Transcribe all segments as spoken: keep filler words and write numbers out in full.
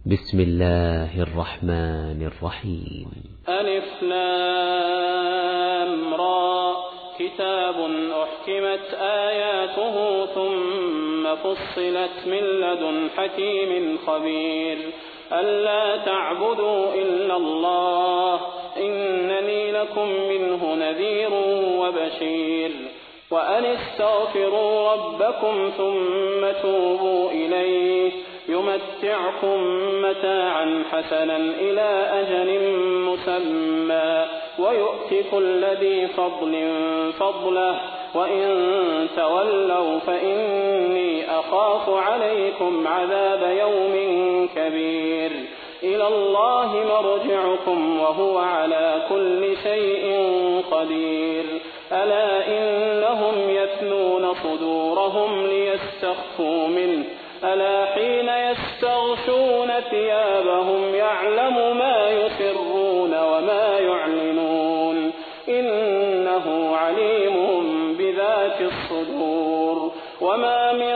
بسم الله الرحمن الرحيم. ألف لام را كتاب أحكمت آياته ثم فصلت من لدن حكيم خبير ألا تعبدوا إلا الله إنني لكم منه نذير وبشير وأن استغفروا ربكم ثم توبوا إليه يمتعكم متاعا حسنا إلى أجل مسمى ويؤت كل ذي فضل فضله وإن تولوا فإني أخاف عليكم عذاب يوم كبير إلى الله مرجعكم وهو على كل شيء قدير ألا إنهم يثنون صدورهم ليستخفوا منه ألا حين يستغشون ثيابهم يعلم ما يسرون وما يعلنون إنه عليم بذات الصدور وما من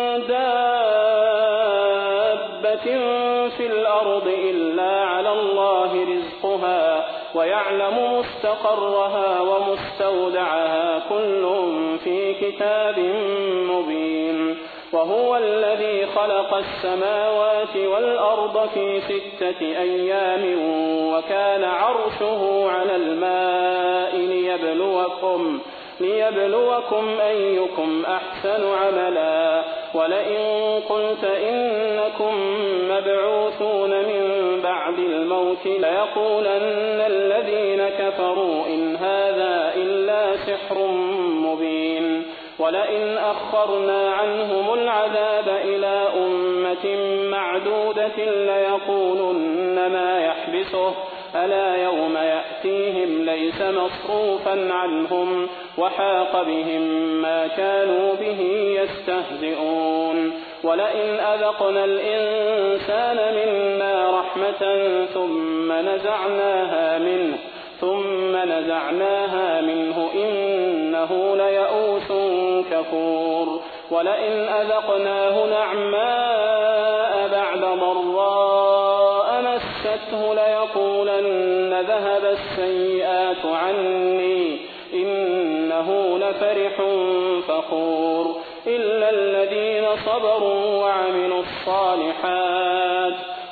دابة في الأرض إلا على الله رزقها ويعلم مستقرها ومستودعها كل في كتاب مبين وهو الذي خلق السماوات والأرض في ستة أيام وكان عرشه على الماء ليبلوكم, ليبلوكم أيكم أحسن عملا ولئن قلت إنكم مبعوثون من بعد الموت ليقولن الذين كفروا إن هذا إلا سحر مبين ولئن أخرنا عنهم العذاب إلى أمة معدودة ليقولن ما يحبسه ألا يوم يأتيهم ليس مصروفا عنهم وحاق بهم ما كانوا به يستهزئون ولئن أذقنا الإنسان منا رحمة ثم نزعناها منه ثم نزعناها منه إنه ليئوس كفور ولئن أذقناه نعماء بعد ضراء مسته ليقولن ذهب السيئات عني إنه لفرح فخور إلا الذين صبروا وعملوا الصالحات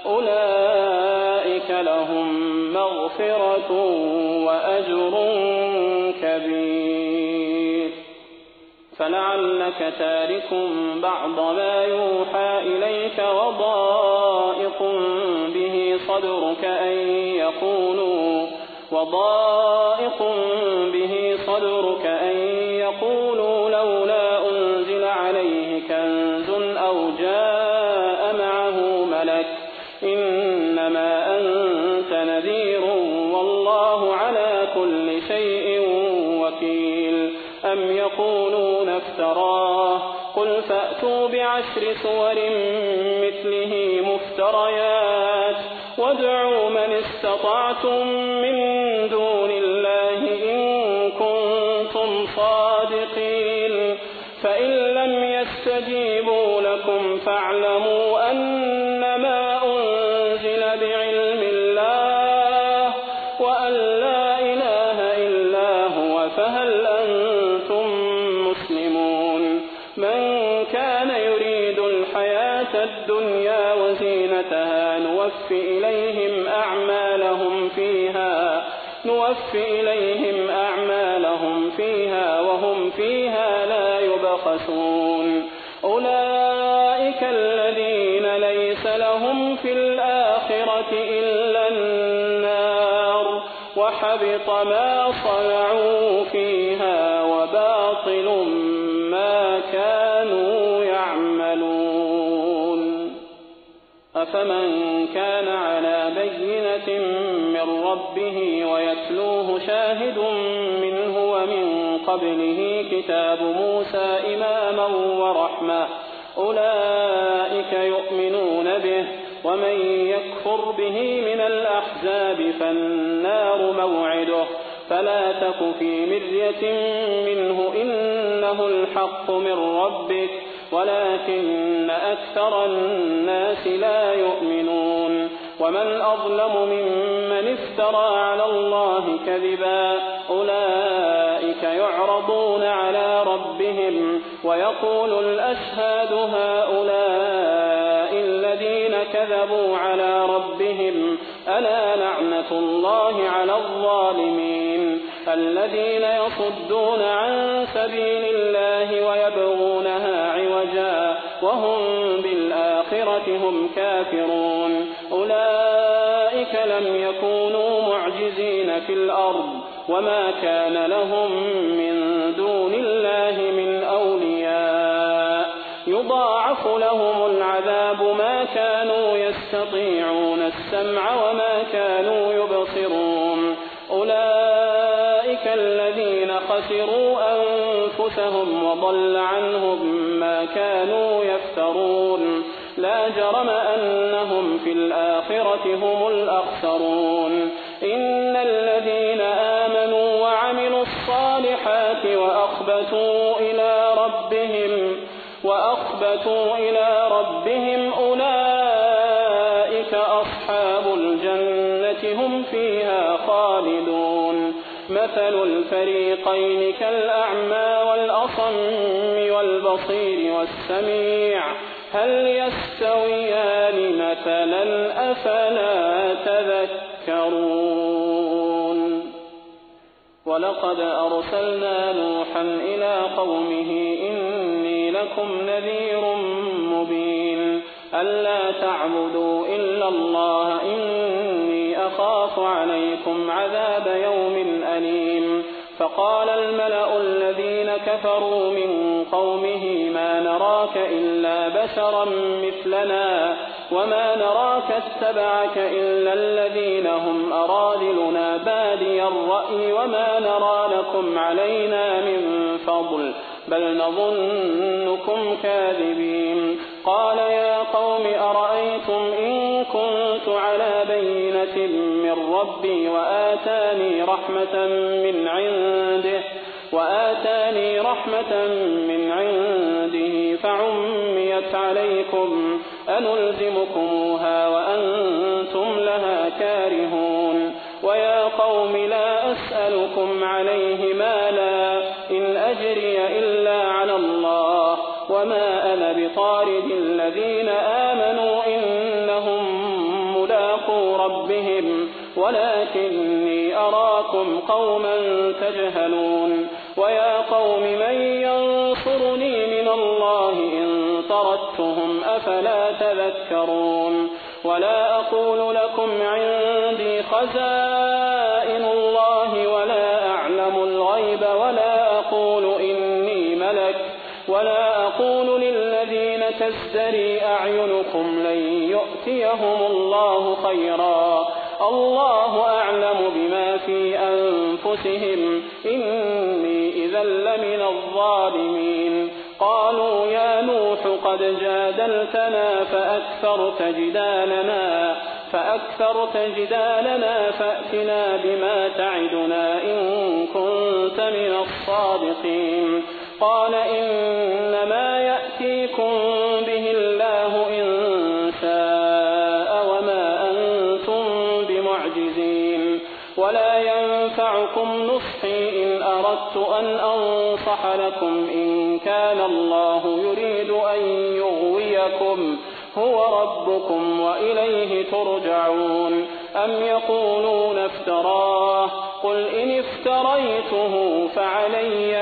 أولئك لهم مغفرة وأجر كبير فلعلك تارك بعض ما يوحى إليك وضائق به صدرك أن يقولوا وضائق به صدرك أن يقولوا لولا أنزل عليه كنز أو جاء معه ملك إنما أنت نذير والله على كل شيء وكيل أم يقولون افتراه قل فأتوا بعشر صور مثله مفتريات وادعوا من استطعتم من دون الله إن كنتم صادقين فإن لم يستجيبوا لكم فاعلموا أنما أنزل بعلم الله وأن لا إله إلا هو فهل أنتم مسلمون من كان يريد الحياة الدنيا وزينتها نوفي إليهم أعمالهم فيها نوفي إليهم أعمالهم فيها وهم فيها لا يبخسون أولئك الذين ليس لهم في الآخرة إلا النار وحبط ما صنعوا فيها وباطل ما كانوا يعملون أفمن كان على بينة من ربه ويتلوه شاهد منه ومن قبله كتاب موسى إماما ورحمة أولئك يؤمنون به ومن يكفر به من الأحزاب فالنار موعده فلا تك في مرية منه إنه الحق من ربك ولكن أكثر الناس لا يؤمنون ومن أظلم ممن افترى على الله كذبا أولئك يعرضون على ربهم ويقول الأشهاد هؤلاء الذين كذبوا على ربهم ألا لعنة الله على الظالمين الذين يصدون عن سبيل الله ويبغونها عوجا وهم بالآخرة هم كافرون أولئك لم يكونوا معجزين في الأرض وما كان لهم من دون الله من أولياء يضاعف لهم العذاب ما كانوا يستطيعون السمع وما كانوا يبصرون أولئك الذين خسروا أنفسهم وضل عنهم ما كانوا يفترون لا جرم أنهم في الآخرة هم الأخسرون إن الذين آمنوا وعملوا الصالحات وأخبتوا إلى ربهم وأخبتوا إلى ربهم أولئك أصحاب الجنة هم فيها خالدون مثل الفريقين كالأعمى والأصم والبصير والسميع هل يستويان مثلا أفلا تذكرون ولقد أرسلنا نوحا إلى قومه إني لكم نذير مبين ألا تعبدوا إلا الله إني أخاف عليكم عذاب يوم أليم فقال الملأ الذين كفروا من قومه ما نراك إلا بشرا مثلنا وما نراك اتبعك إلا الذين هم أرادلنا بادي الرأي وما نرى لكم علينا من فضل بل نظنكم كاذبين قال يا قوم أرأيتم إن كنت على بينة من ربي وآتاني رحمة من عنده وآتاني رحمة من عنده فعميت عليكم أنلزمكموها وأنتم لها كارهون ويا قوم لا أسألكم عليه مالا إن أجري إلا على الله وما أنا بطارد الذين آمنوا إنهم ملاقو ربهم ولكني أراكم قوما تجهلون ويا قوم من ينصرني من الله إن طردتهم أفلا تذكرون ولا أقول لكم عندي خزائن الله ولا أعلم الغيب ولا أقول إني ملك ولا أقول للذين تزدري أعينكم لن يؤتيهم الله خيرا الله أعلم بما في أنفسهم إني إذا لمن الظالمين قالوا يا نوح قد جادلتنا فأكثرت جدالنا فأكثرت جدالنا فأتنا بما تعدنا إن كنت من الصادقين قال إنما يأتيكم به الله إن شاء وما أنتم بمعجزين ولا ينفعكم نصحي إن أردت أن أنصح لكم إن كان الله يريد أن يغويكم هو ربكم وإليه ترجعون أم يقولون افتراه قل إن افتريته فعلي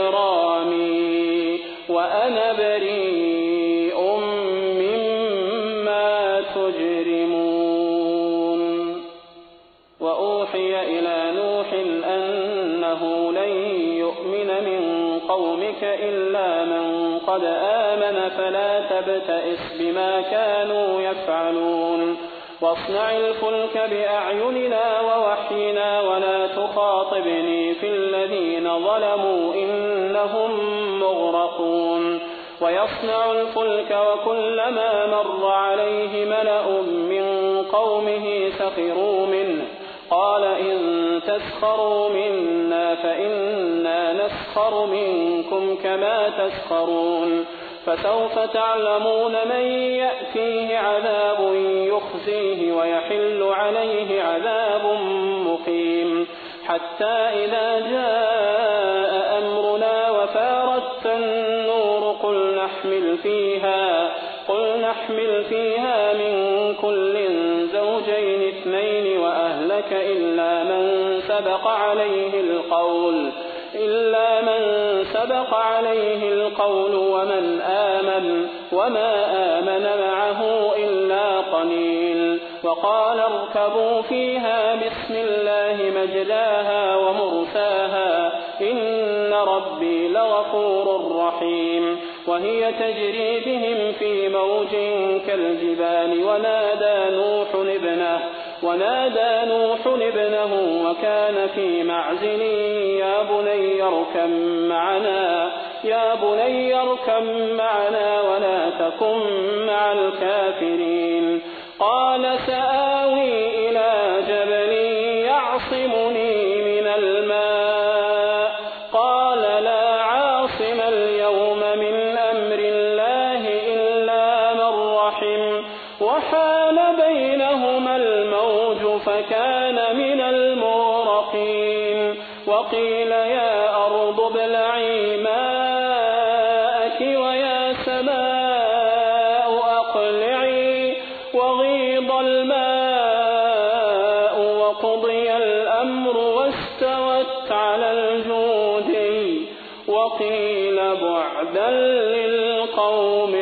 إجرامي وأنا بريء مما تجرمون وأوحي إلى نوح أنه لن يؤمن من قومك إلا من قد آمن فلا تبتئس بما كانوا يفعلون واصنع الفلك بأعيننا ووحينا ولا تخاطبني في الذين ظلموا إنهم مغرقون ويصنع الفلك وكلما مر عليه ملأ من قومه سخروا منه قال إن تسخروا منا فإنا نسخر منكم كما تسخرون فسوف تعلمون من يأتيه عذاب يخزيه ويحل عليه عذاب مقيم حتى إذا جاء أمرنا وفارت النور قل نحمل فيها قل نحمل فيها من كل زوجين اثنين وأهلك إلا من سبق عليه القول إلا من سبق عليه القول ومن آمن وما آمن معه إلا قليل وقال اركبوا فيها بسم الله مجلاها ومرساها إن ربي لغفور رحيم وهي تجري بهم في موج كالجبال ونادى نوح ابنه ونادى نوح ابنه وكان في معزل يا بني اركب معنا يا بني اركب معنا ولا تكن مع الكافرين قال سآوي إلى جبل يعصمني من الماء قال لا عاصم اليوم من أمر الله إلا من رحم وحال بينهما الموج فكان من المغرقين وقيل يا أرض ابلعي ماءك ويا سماء أقلعي وغيض الماء وقضي الأمر واستوت على الجودي وقيل بعدا للقوم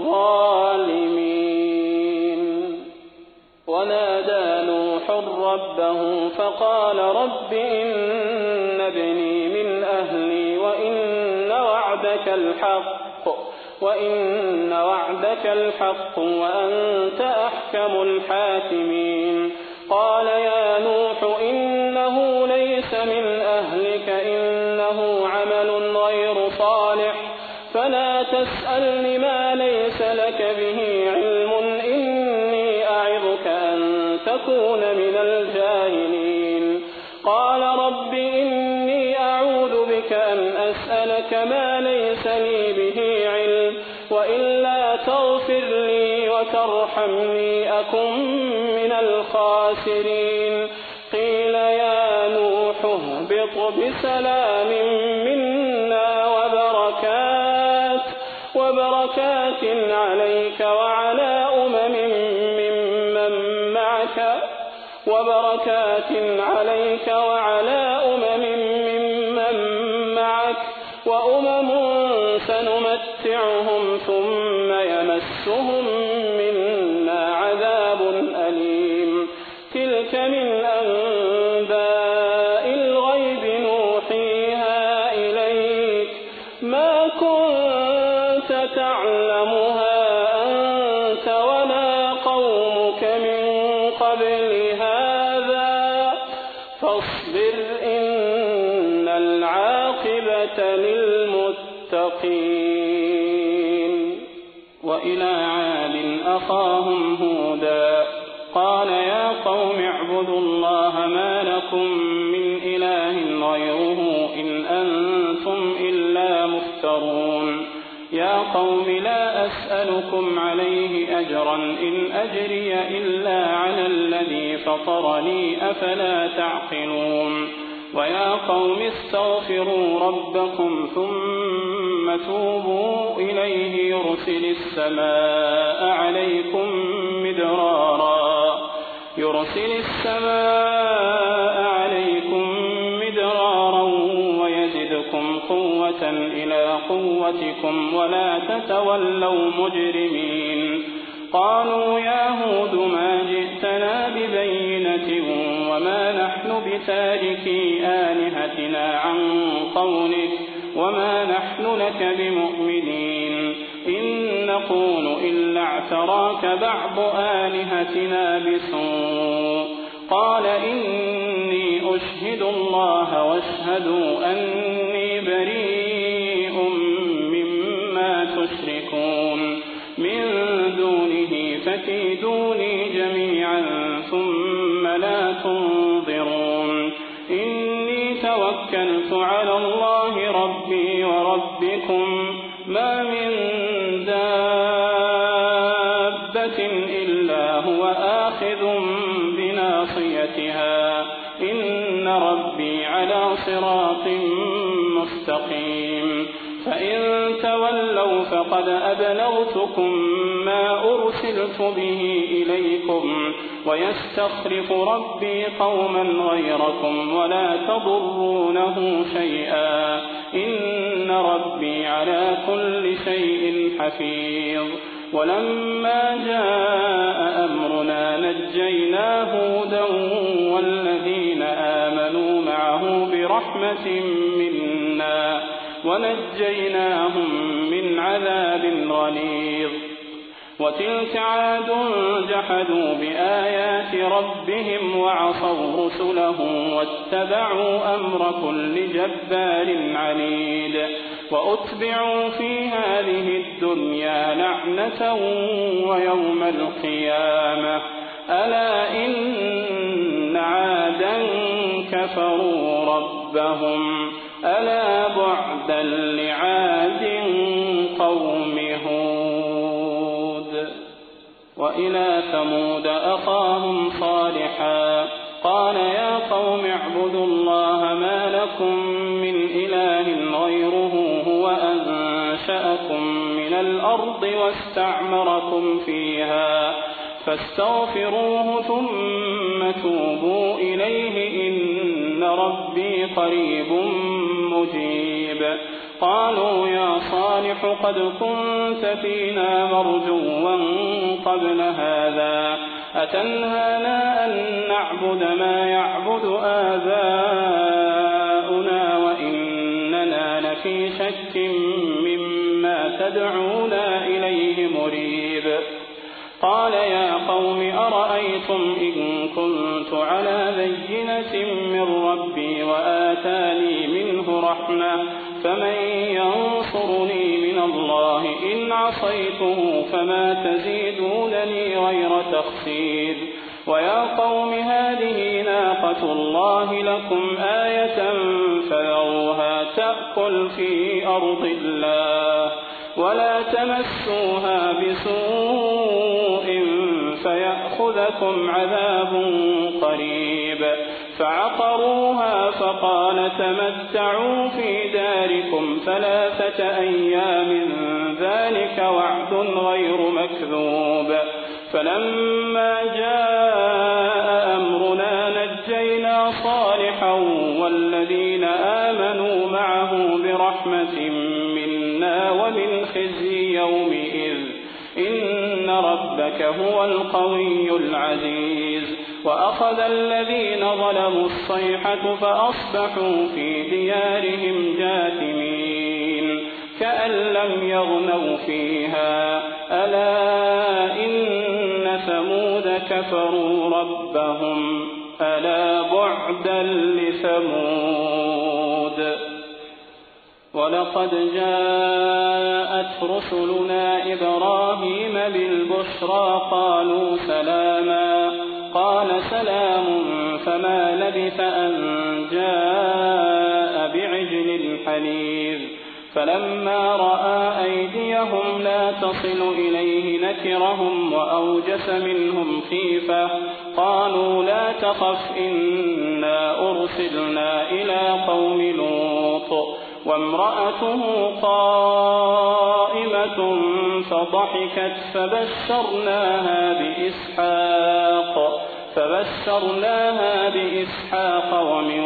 الظالمين ونادى نوح ربه فقال رب إن ابني من أهلي وإن وعدك الحق وإن وعدك الحق وأنت أحكم الحاكمين قال يا نوح إنه ليس من أهلك إنه عمل غير صالح فلا تسألني ما ليس لك به علم إني أعظك أن تكون من الجاهلين قال رب إني أعوذ بك أن أسألك ما ليس لي به علم وإلا تغفر لي وترحمني أكن من الخاسرين قيل يا نوح اهبط بسلام منا وبركات وبركات عليك وعلى أمم ممن معك وبركات عليك وعلى أمم ممن معك وأمم سنمتعهم ثم يمسهم منا عذاب أليم تلك من أنباء الغيب نوحيها إليك ما كنت تعلمها أنت ولا قومك من قبل هذا فاصبر إن العاقبة للمتقين وإلى عاد أخاهم هودا قال يا قوم اعبدوا الله ما لكم من إله غيره إن أنتم إلا مفترون يا قوم لا أسألكم عليه أجرا إن أجري إلا على الذي فطرني أفلا تعقلون ويا قوم استغفروا ربكم ثم توبوا إليه يرسل السماء عليكم مدرارا يرسل السماء عليكم مدرارا ويزدكم قوة إلى قوتكم ولا تتولوا مجرمين قالوا يا هود ما جئتنا ببينة وما نحن بتاركي آلهتنا عن قولك وما نحن لك بمؤمنين إن نقول إلا اعتراك بعض آلهتنا بسوء قال إني أشهد الله واشهدوا أني بريء مما تشركون من دونه فكيدوني جميعا ثم لا تنظرون إني توكلت على الله ربي وربكم ما من بناصيتها إن ربي على صراط مستقيم فإن تولوا فقد أبلغتكم ما أرسلت به إليكم ويستخلف ربي قوما غيركم ولا تضرونه شيئا إن ربي على كل شيء حفيظ ولما جاء أمرنا نجينا هودا والذين آمنوا معه برحمة منا ونجيناهم من عذاب غليظ وتلك عاد جحدوا بآيات ربهم وعصوا رسله واتبعوا أمر كل جبار عنيد وأتبعوا في هذه الدنيا لعنة ويوم القيامة ألا إن عادا كفروا ربهم ألا بعدا لعاد قوم هود وإلى ثمود أخاهم صالحا قال يا قوم اعبدوا الله ما لكم من إله غيره هو أنشأكم من الأرض واستعمركم فيها فاستغفروه ثم توبوا إليه إن ربي قريب مجيب قالوا يا صالح قد كنت فينا مرجوا قبل هذا أتنهانا أن نعبد ما يعبد آباؤنا وإننا لفي شك مما تدعونا إليه مريب قال يا قوم أرأيتم إن كنت على بينة من ربي وآتاني منه رحمة فمن ينصرني من الله إن عصيته فما تزيدونني غير تخسير ويا قوم هذه ناقة الله لكم آية فذروها تأكل في أرض الله ولا تمسوها بسوء فيأخذكم عذاب قريب فعقروها فقال تمتعوا في داركم ثلاثة أيام ذلك وعد غير مكذوب فلما جاء أمرنا نجينا صالحا والذين آمنوا معه برحمة منا ومن خزي يومئذ إن ربك هو القوي العزيز وأخذ الذين ظلموا الصيحة فأصبحوا في ديارهم جاثمين كأن لم يغنوا فيها ألا إن ثمود كفروا ربهم ألا بعدا لثمود ولقد جاءت رسلنا إبراهيم بالبشرى قالوا سلاما قال سلام فما لبث أن جاء بعجل حنيذ فلما رأى أيديهم لا تصل إليه نكرهم وأوجس منهم خيفة قالوا لا تخف إنا أرسلنا إلى قوم لوط وامرأته قائمة فضحكت فبشرناها بإسحاق فبشرناها بإسحاق ومن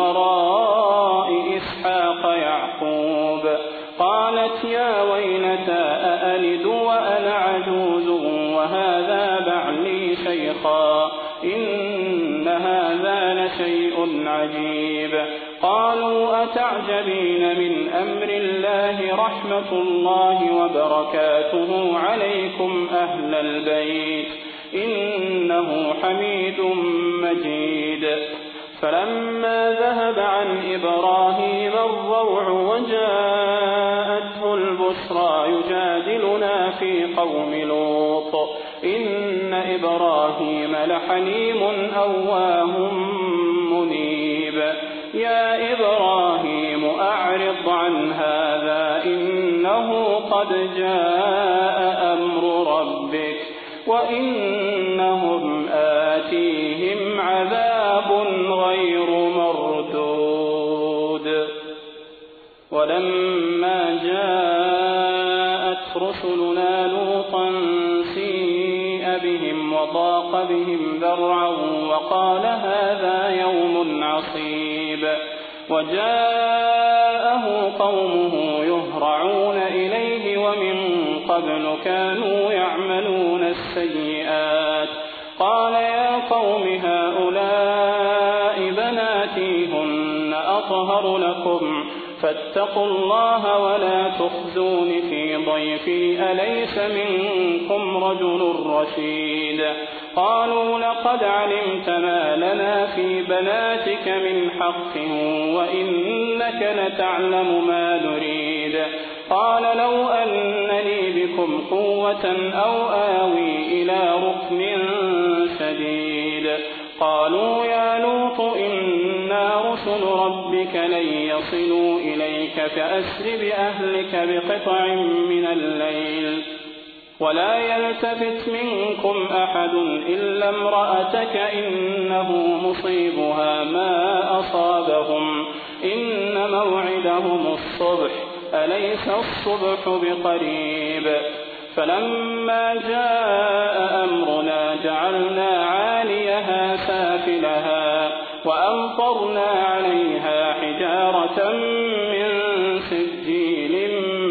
وراء إسحاق يعقوب قالت يا ويلتى أألد وأنا عجوز وهذا بعلي شيخا إن هذا لشيء عجيب قالوا أتعجبين من أمر الله رحمة الله وبركاته عليكم أهل البيت إنه حميد مجيد فلما ذهب عن إبراهيم الروع وجاءته البشرى يجادلنا في قوم لوط إن إبراهيم لحليم أواه منيب يا إبراهيم أعرض عن هذا إنه قد جاء أمر ربك وإنهم آمنون وضاق بهم ذرعا وقال هذا يوم عصيب. وجاءه قومه يهرعون إليه ومن قبل كانوا يعملون السيئات. قال يا قوم هؤلاء بناتي هن أطهر لكم فاتقوا الله ولا تخزون في ضيفي أليس منكم رجل رشيد. قالوا لقد علمت ما لنا في بناتك من حق وإنك لتعلم ما نريد. قال لو أن لي بكم قوة أو آوي إلى ركن شديد. قالوا يا لوط إنا رسل ربك لن يصلوا إليك فأسر بأهلك بقطع من الليل ولا يلتفت منكم أحد إلا امرأتك إنه مصيبها ما أصابهم إن موعدهم الصبح أليس الصبح بقريب. فلما جاء أمرنا جعلنا عاليها سافلها وأمطرنا عليها حجارة من سجيل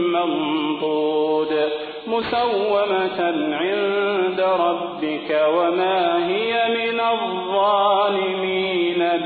منضود مسومة عند ربك وما هي من الظالمين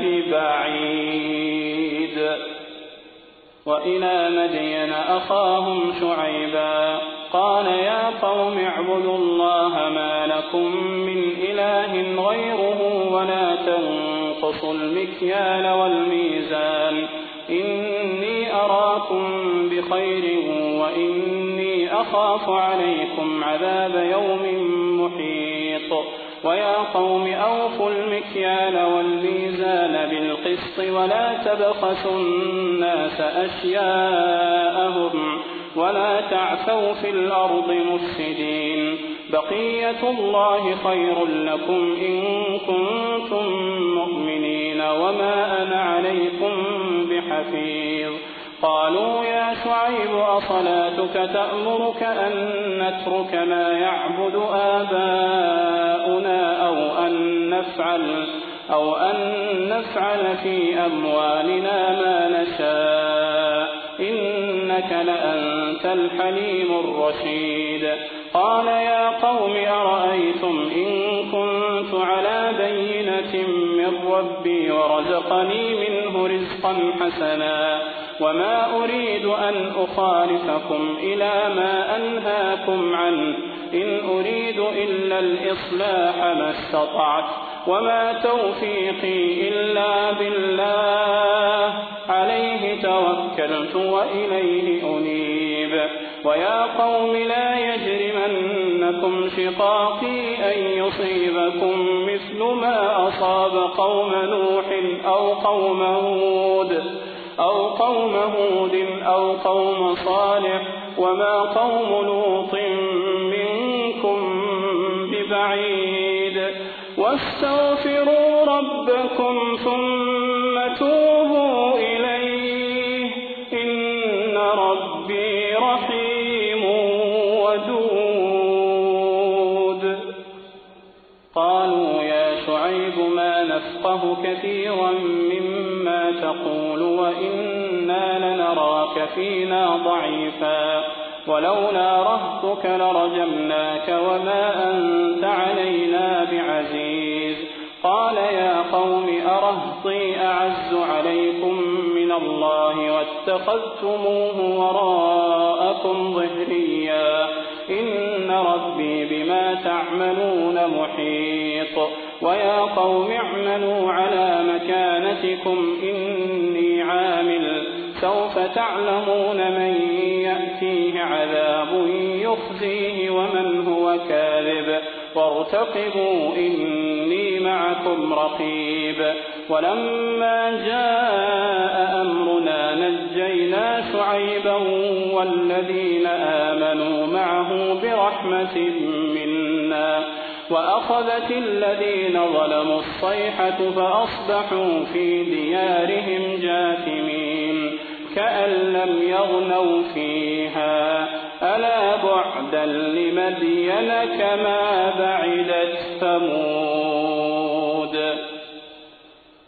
ببعيد. وإلى مدين أخاهم شعيبا قال يا قوم اعبدوا الله ما لكم من إله غيره ولا تنقصوا المكيال والميزان إني أراكم بخير وإني أخاف عليكم عذاب يوم محيط. ويا قوم أوفوا المكيال والميزان بالقسط ولا تبخسوا الناس أشياءهم ولا تعثوا في الأرض مفسدين. بقية الله خير لكم إن كنتم مؤمنين وما أنا عليكم بحفيظ. قالوا يا شعيب أصلاتك تأمرك أن نترك ما يعبد آباؤنا أو أن نفعل أو أن نفعل في أموالنا ما نشاء إنك لأنت الحليم الرشيد. قال يا قوم أرأيتم إن كنت على بينة من ربي ورزقني منه رزقا حسنا وما أريد أن أخالفكم إلى ما أنهاكم عنه إن أريد إلا الإصلاح ما استطعت وما توفيقي إلا بالله عليه توكلت وإليه أنيب. ويا قوم لا يجرمنكم شقاقي أن يصيبكم مثل ما أصاب قوم نوح أو قوم هود أو قوم هود أو قوم صالح وما قوم لوط منكم ببعيد. واستغفروا ربكم ثم توبوا إليه إن ربي رحيم ودود. قالوا يا شعيب ما نفقه كثيرا مما تقول وإنا لنراك فينا ضعيفا ولولا رهطك لرجمناك وما أنت علينا بعزيز. قال يا قوم أرهطي أعز عليكم من الله واتخذتموه وراءكم ظهريا إن ربي بما تعملون محيط. ويا قوم اعملوا على مكانتكم إني عامل سوف تعلمون من يأتيه عذاب يخزيه ومن هو كاذب وارتقبوا إني معكم رقيب. ولما جاء أمرنا نجينا شعيبا والذين آمنوا معه برحمة منا وأخذت الذين ظلموا الصيحة فأصبحوا في ديارهم جاثمين كأن لم يغنوا فيها ألا بعدا لمدين كما بعدت ثمود.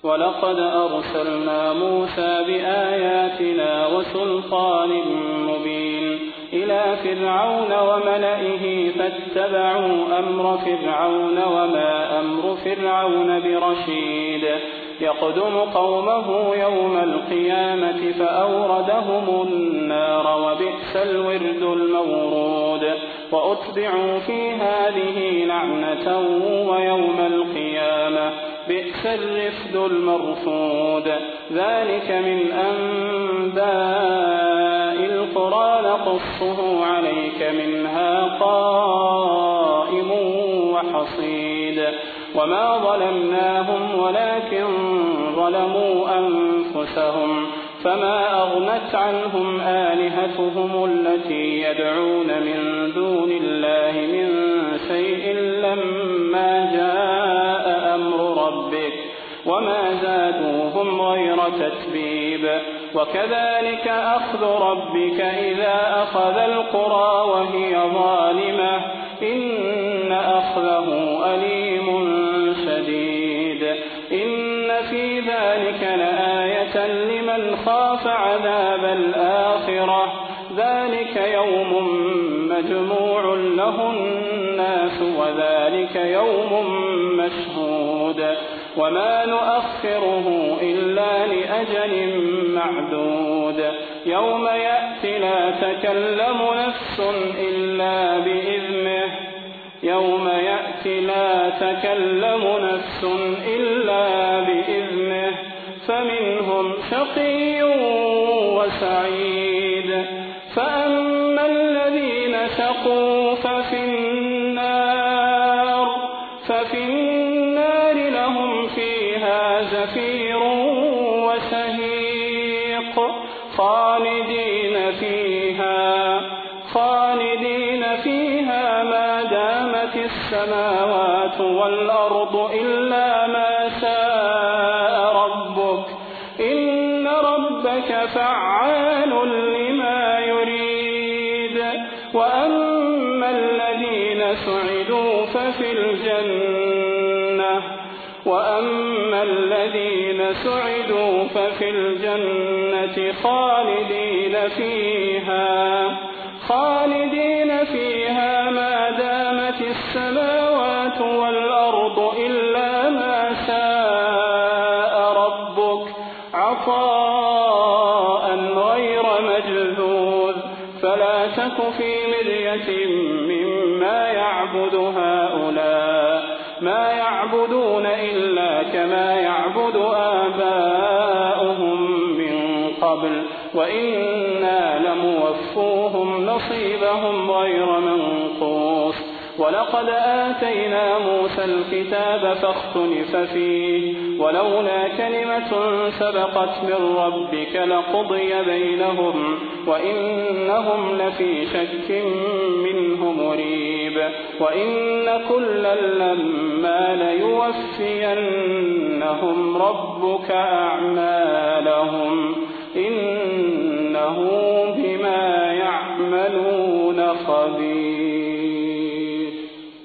ولقد أرسلنا موسى بآياتنا وسلطان مبين إلى فرعون وملئه فاتبعوا أمر فرعون وما أمر فرعون برشيد يقدم قومه يوم القيامة فأوردهم النار وبئس الورد المورود وأتبعوا في هذه لعنة ويوم القيامة بئس الرفد المرفود ذلك من أنباء القرى نقصه عليك منها قائم وحصيد وما ظلمناهم ولكن ظلموا أنفسهم فما أغنت عنهم آلهتهم التي يدعون من دون الله من شيء لما جاء أمر ربك وما زادوهم غير تتبيب وكذلك أخذ ربك إذا أخذ القرى وهي ظالمة إن أخذه أليم شديد إن في ذلك لآية لمن خاف عذاب الآخرة ذلك يوم مجموع له الناس وذلك يوم مشهود وما نؤخره إلا لأجل معدود يوم يأتي لا تكلم نفس إلا بإذنه يوم يأتي لا تكلم نفس إلا بإذنه فمنهم شقي وسعيد فأما الذين شقوا ففي النار ففي النار لهم فيها زفير وشهيق خالدين فيها خالدين فيها ما دامت السماوات والأرض إلا ما شاء ربك إن ربك فعال لما يريد وأما الذين سعدوا ففي الجنة وأما الذين سعدوا ففي الجنة خالدين فيها خالدين فيها ما دامت السماوات والأرض إلا ما شاء ربك عطاء غير مجذوذ فلا تك في مرية مما يعبد هؤلاء ما يعبدون إلا كما يعبد آباؤهم من قبل وإنا لموفوهم نصيبهم غير منقوص ولقد آتينا موسى الكتاب فاختلف فيه ولولا كلمة سبقت من ربك لقضي بينهم وإنهم لفي شك منه مريب وإن كلا لما ليوفينهم ربك أعمالهم إنه بما يعملون خبير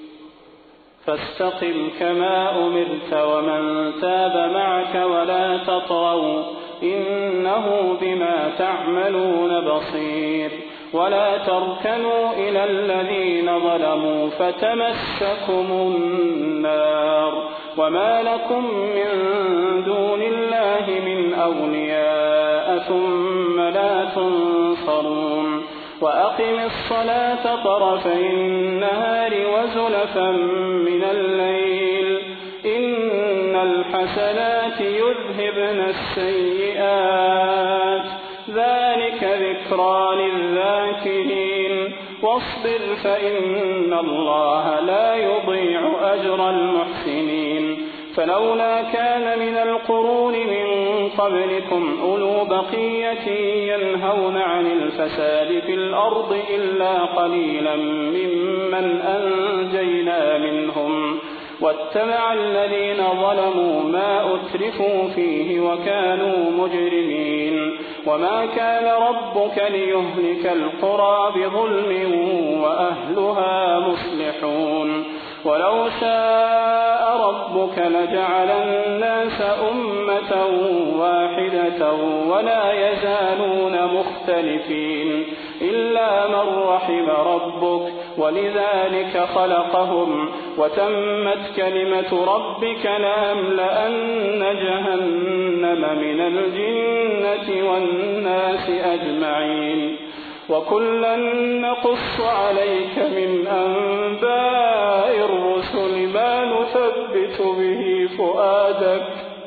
فاستقم كما أمرت ومن تاب معك ولا تطغوا إنه بما تعملون بصير ولا تركنوا إلى الذين ظلموا فتمسكم النار وما لكم من دون الله من أولياء ثم لا تنصرون وأقم الصلاة طرفي النهار وزلفا من الليل إن الحسنات يذهبن السيئات ذلك ذكرى للذاكرين واصبر فإن الله لا يضيع أجر المحسنين فلولا كان من القرون من قبلكم أولو بقية ينهون عن الفساد في الأرض إلا قليلا ممن أنجينا منهم واتبع الذين ظلموا ما أترفوا فيه وكانوا مجرمين وما كان ربك ليهلك القرى بظلم وأهلها مصلحون ولو شاء ربك لجعل الناس أمة واحدة ولا يزالون مختلفين إلا من رحم ربك ولذلك خلقهم وتمت كلمة ربك لأملأن جهنم من الجنة والناس أجمعين وكلا نقص عليك من أنباء الرسل ما نثبت به فؤادك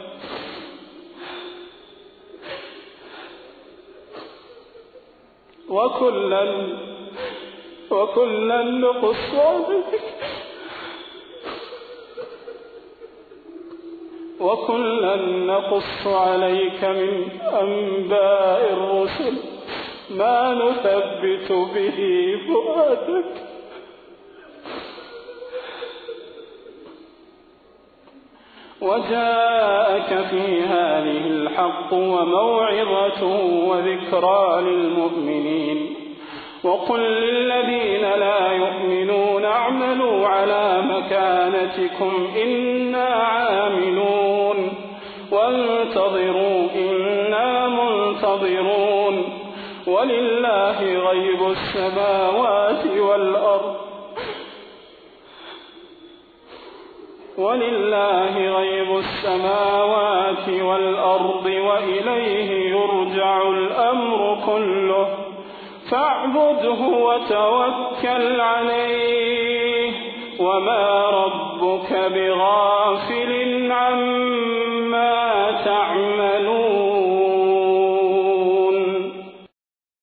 وكلا وكلا نقص عليك وكلا نقص عليك من أنباء الرسل ما نثبت به فؤادك وجاءك في هذه الحق وموعظة وذكرى للمؤمنين وقل للذين لا يؤمنون اعملوا على مكانتكم إنا عاملون وانتظروا إنا منتظرون ولله غيب السماوات والأرض ولله غيب السماوات والأرض وإليه يرجع الأمر كله فاعبده وتوكل عليه وما ربك بغافل